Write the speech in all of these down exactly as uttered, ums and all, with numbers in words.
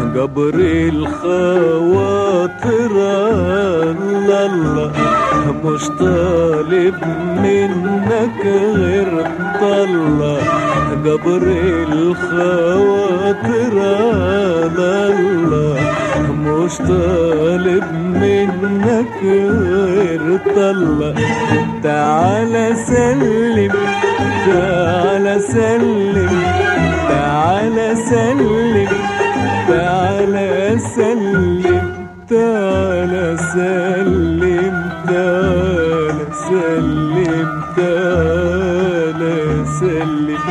جبر الخواطر الله الله، مش طالب منك غير طلة. جبر الخواطر الله، مش طالب منك غير طلة. تعالى سلم تعالى سلم تعالى سلم تعالى سلم تعالى سلم تعالى سلم تعالى سلم.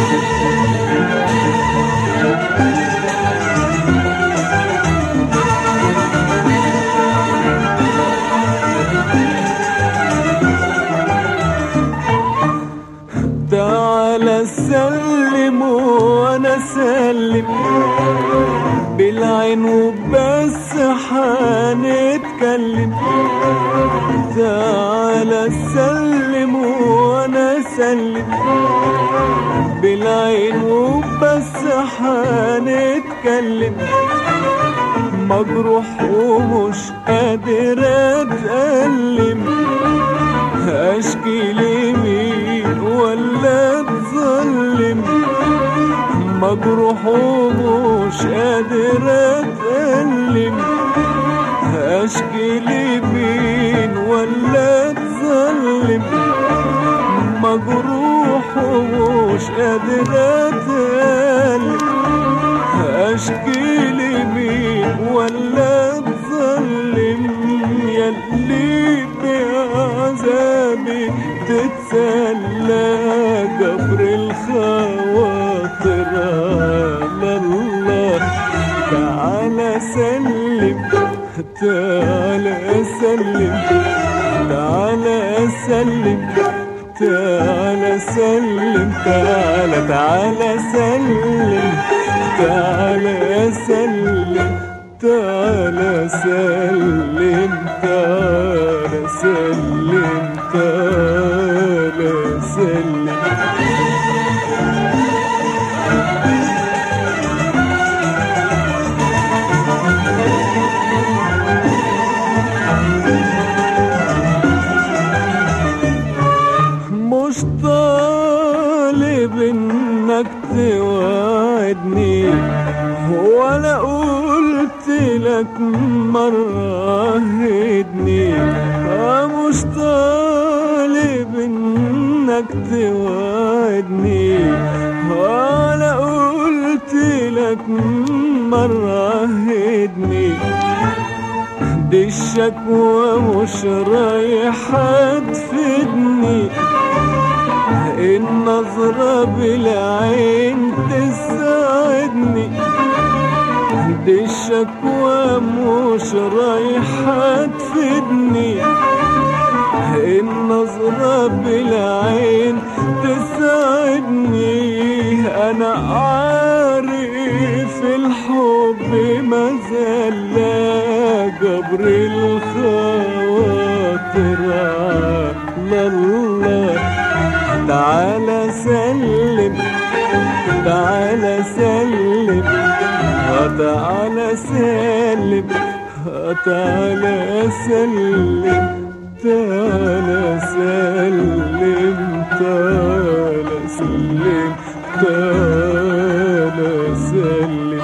تعالى سلم وانا سلم بالعين وبس حنتكلم. تعالى سلم وانا سلم بالعين وبس حنتكلم. مجروح ومش قادر اتألم، اشكي لمين ولا اتظلم. مجروح ومش قادر اتألم، اشكي لمين ولا اتظلم. مجروح ومش قادر اتألم، اشكي لمين ولا اتظلم. ياللي بعذابي تتسلى جبر الخواطر الله. تعالى سلم تعالى سلم تعالى سلم تعالى سلم تعالى تعالى سلم تعالى سلم تعالى سلم تعالى سلم تعالى سلم. مش طالب انك توعدني ولا قلت لك مرة هدني. مش طالب انك توعدني ولا قلت لك مرة هدني. دي الشكوى مش رايحة تفيدني، النظرة بالعين تساعدني. دي الشكوى مش رايحة تفيدني، النظرة بالعين تساعدني. أنا عارف الحب ما زال جبر الخواطر الله. تعالى سلم تعالى سلم تعالى سلم تعالى سلم تعالى سلم تعالى سلم تعالى سلم.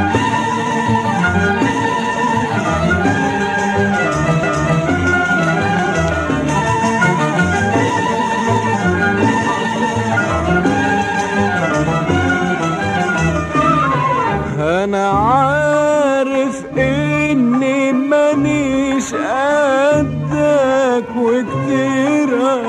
أنا عارف إني مانيش قدك وكتير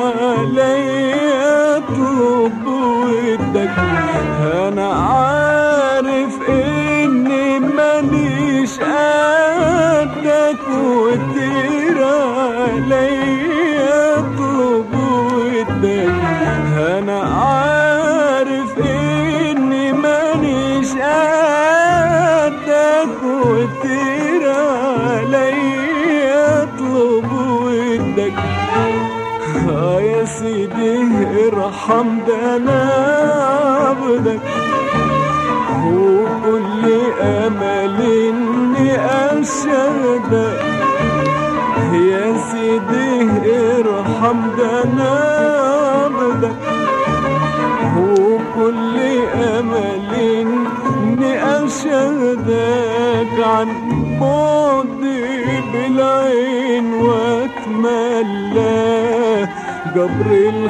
عليا أطلب ودك. أنا عارف إني مانيش قدك وكتير عليا أطلب ودك. أنا عارف إني مانيش قدك وكتير عليا أطلب ودك. يا سيدي ارحم ده أنا عبدك، وكل أملي حمدنا عبدك، وكل أمل إني أشهدك عن بعدي بالعين وأتملى جبر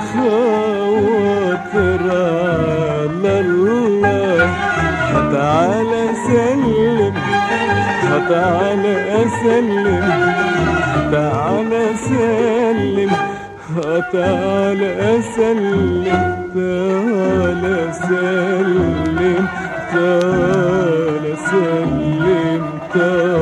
الخواطر على الله. فتعالى سلم، فتعالى أسلم، تعالى سلم، تعالى أسلم، تعالى سلم، تعالى سلم، تعالى